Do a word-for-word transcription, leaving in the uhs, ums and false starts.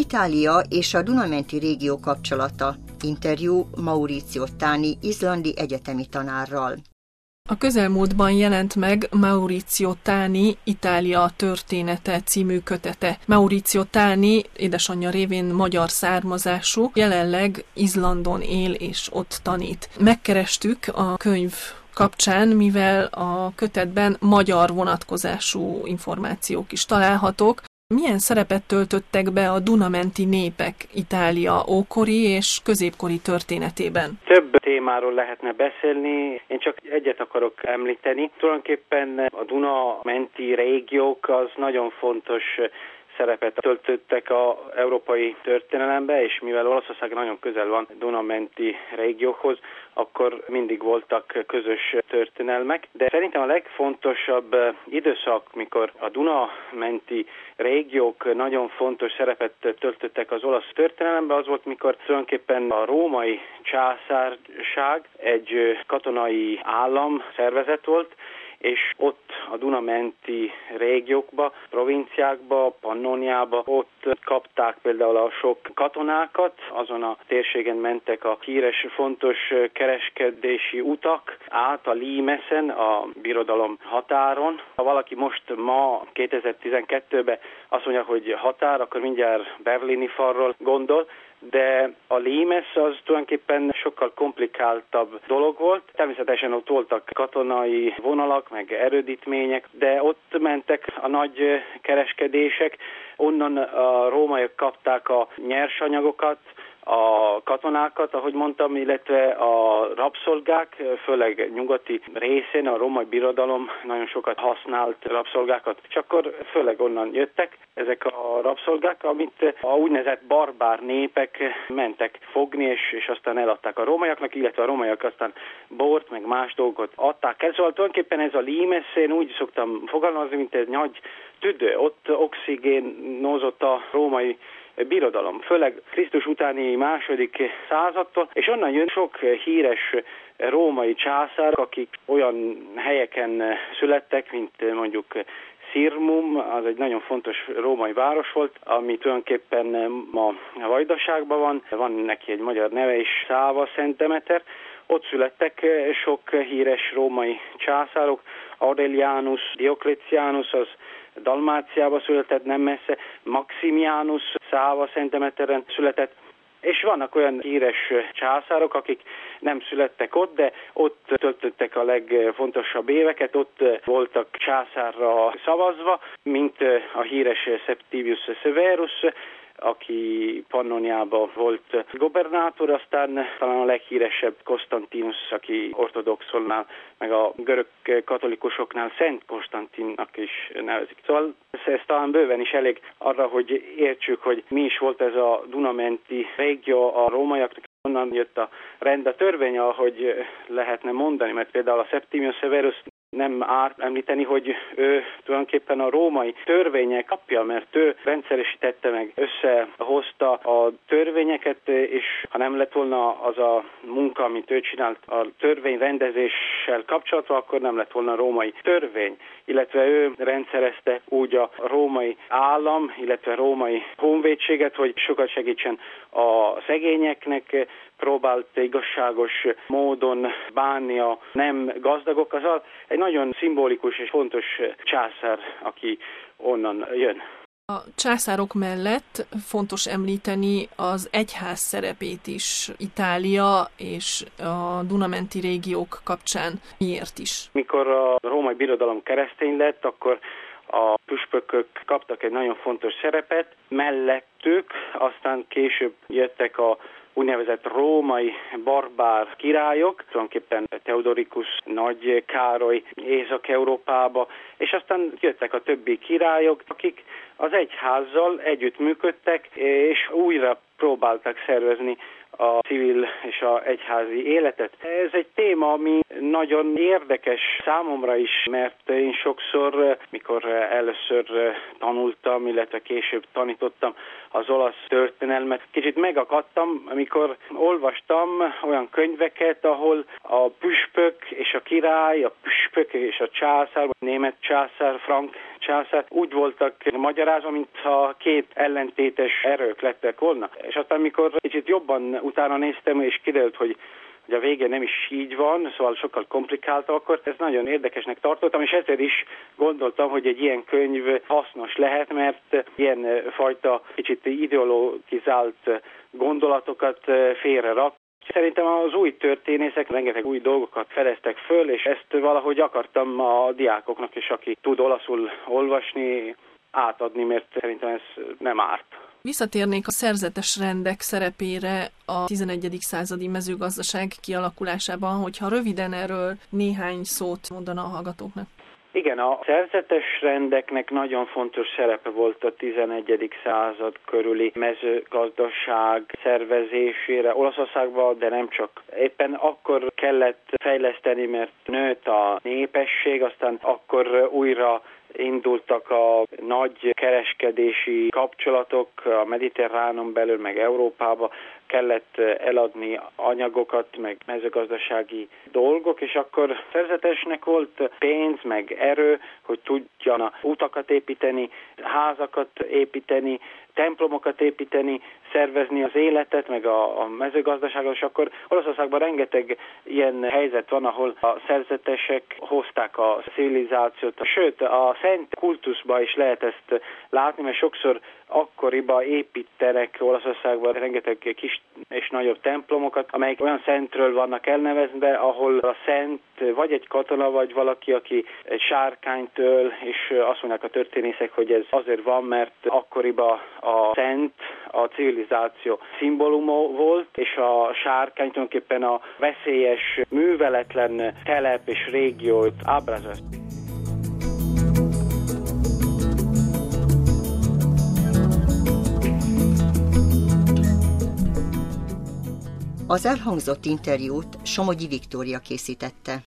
Itália és a Duna-menti régió kapcsolata. Interjú Maurizio Tani izlandi egyetemi tanárral. A közelmúltban jelent meg Maurizio Tani Itália története című kötete. Maurizio Tani édesanyja révén magyar származású, jelenleg Izlandon él és ott tanít. Megkerestük a könyv kapcsán, mivel a kötetben magyar vonatkozású információk is találhatók. Milyen szerepet töltöttek be a Duna-menti népek Itália ókori és középkori történetében? Több témáról lehetne beszélni, én csak egyet akarok említeni. Tulajdonképpen a Duna-menti régiók az nagyon fontos szerepet töltöttek az európai történelembe, és mivel Olaszország nagyon közel van Duna-menti régiókhoz, akkor mindig voltak közös történelmek. De szerintem a legfontosabb időszak, mikor a Duna-menti régiók nagyon fontos szerepet töltöttek az olasz történelembe, az volt, mikor tulajdonképpen a római császárság egy katonai állam szervezet volt, és ott a Duna-menti régiókba, provinciákba, Pannoniába, ott kapták például a sok katonákat, azon a térségen mentek a híres, fontos kereskedési utak át a Limesen, a birodalom határon. Ha valaki most ma kétezer-tizenkettőben azt mondja, hogy határ, akkor mindjárt berlini falról gondol, de a Limes az tulajdonképpen sokkal komplikáltabb dolog volt. Természetesen ott voltak katonai vonalak, meg erődítmények, de ott mentek a nagy kereskedések. Onnan a rómaiak kapták a nyersanyagokat, a katonákat, ahogy mondtam, illetve a rabszolgák, főleg nyugati részén a római birodalom nagyon sokat használt rabszolgákat, és akkor főleg onnan jöttek ezek a rabszolgák, amit a úgynevezett barbár népek mentek fogni, és, és aztán eladták a rómaiaknak, illetve a rómaiak aztán bort, meg más dolgot adták el. Szóval tulajdonképpen ez a Limes, én úgy szoktam fogalmazni, mint egy nagy tüdő, ott oxigénozott a római birodalom, főleg Krisztus utáni második századtól, és onnan jön sok híres római császár, akik olyan helyeken születtek, mint mondjuk Sirmium, az egy nagyon fontos római város volt, ami tulajdonképpen ma Vajdaságban van, van neki egy magyar neve is, Száva Szent Demeter. Ott születtek sok híres római császárok, Aurelianus, Diocletianus, az Dalmáciába született, nem messze, Maximianus Száva Szent Demeteren született, és vannak olyan híres császárok, akik nem születtek ott, de ott töltöttek a legfontosabb éveket, ott voltak császárra szavazva, mint a híres Septimius Severus, aki Pannoniában volt gobernátor, aztán talán a leghíresebb Konstantinus, aki ortodoxolnál, meg a görög katolikusoknál Szent Konstantinnak is nevezik. Szóval ez talán bőven is elég arra, hogy értsük, hogy mi is volt ez a Duna-menti régió a rómaiaknak. Onnan jött a rend, a törvény, ahogy lehetne mondani, mert például a Septimius Severus nem árt említeni, hogy ő tulajdonképpen a római törvények apja, mert ő rendszeresítette meg, összehozta a törvényeket, és ha nem lett volna az a munka, amit ő csinált a törvényrendezéssel kapcsolatban, akkor nem lett volna római törvény, illetve ő rendszerezte úgy a római állam, illetve római honvédséget, hogy sokat segítsen a szegényeknek, próbált igazságos módon bánni a nem gazdagok. Az egy nagyon szimbolikus és fontos császár, aki onnan jön. A császárok mellett fontos említeni az egyház szerepét is Itália és a Duna-menti régiók kapcsán. Miért is? Mikor a római birodalom keresztény lett, akkor a püspökök kaptak egy nagyon fontos szerepet, mellettük aztán később jöttek a úgynevezett római barbár királyok, tulajdonképpen Theodoricus, Nagy Károly Észak-Európába, és aztán jöttek a többi királyok, akik az egyházzal együttműködtek, és újra próbáltak szervezni a civil és a egyházi életet. Ez egy téma, ami nagyon érdekes számomra is, mert én sokszor, mikor először tanultam, illetve később tanítottam az olasz történelmet, kicsit megakadtam, amikor olvastam olyan könyveket, ahol a püspök és a király, a püspök és a császár, a német császár, frank császár úgy voltak magyarázva, mintha két ellentétes erők lettek volna. És aztán, amikor kicsit jobban utána néztem, és kiderült, hogy hogy a vége nem is így van, szóval sokkal komplikáltabb, akkor ez nagyon érdekesnek tartottam, és ezért is gondoltam, hogy egy ilyen könyv hasznos lehet, mert ilyen fajta kicsit ideologizált gondolatokat félre rak. Szerintem az új történészek rengeteg új dolgokat fedeztek föl, és ezt valahogy akartam a diákoknak is, aki tud olaszul olvasni, átadni, mert szerintem ez nem árt. Visszatérnék a szerzetes rendek szerepére a tizenegyedik századi mezőgazdaság kialakulásában, hogyha röviden erről néhány szót mondana a hallgatóknak. Igen, a szerzetes rendeknek nagyon fontos szerepe volt a tizenegyedik század körüli mezőgazdaság szervezésére Olaszországban, de nem csak. Éppen akkor kellett fejleszteni, mert nőtt a népesség, aztán akkor újra indultak a nagy kereskedési kapcsolatok a Mediterránon belül, meg Európába, kellett eladni anyagokat, meg mezőgazdasági dolgok, és akkor szerzetesnek volt pénz, meg erő, hogy tudjon utakat építeni, házakat építeni, templomokat építeni, szervezni az életet, meg a, a mezőgazdaságot, és akkor Olaszországban rengeteg ilyen helyzet van, ahol a szerzetesek hozták a civilizációt. Sőt, a szent kultuszban is lehet ezt látni, mert sokszor akkoriban építenek Olaszországban rengeteg kis és nagyobb templomokat, amelyek olyan szentről vannak elnevezve, ahol a szent vagy egy katona, vagy valaki, aki egy sárkányt öl, és azt mondják a történészek, hogy ez azért van, mert akkoriban a szent a civilizáció szimbóluma volt, és a sárkány tulajdonképpen a veszélyes, műveletlen telep és régiót ábrázolt. Az elhangzott interjút Somogyi Viktória készítette.